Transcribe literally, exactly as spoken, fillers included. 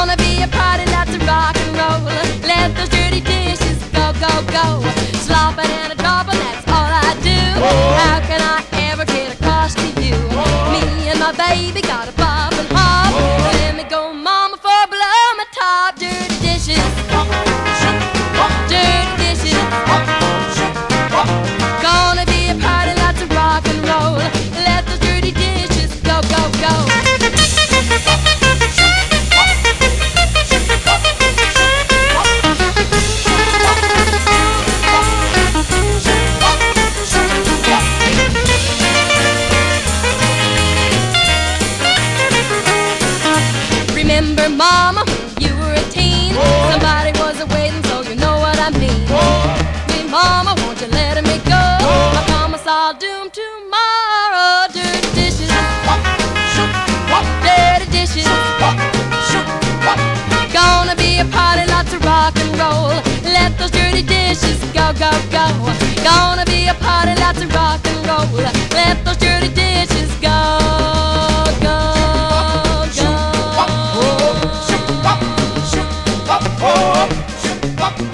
Gonna be a party, lots of rock and roll. Let those dirty dishes go, go, go. Slopping and a dropping, that's all I do. How can I ever get across to you? Me and my baby got a pop and hop. Let me go, mama, for below my top. Dirty dishes, dirty dishes. Gonna be a party, lots of rock and roll. Let those dirty dishes go, go, go. Remember, mama, you were a teen. Somebody was a-waiting, so you know what I mean. Hey, mama, won't you let me go? I promise I'll do 'em tomorrow. Dirty dishes, dirty dishes. Gonna be a party, lots of rock and roll. Let those dirty dishes go, go, go. Gonna be a party, lots of rock and roll. Let those dirty dishes go, go, go. Oh,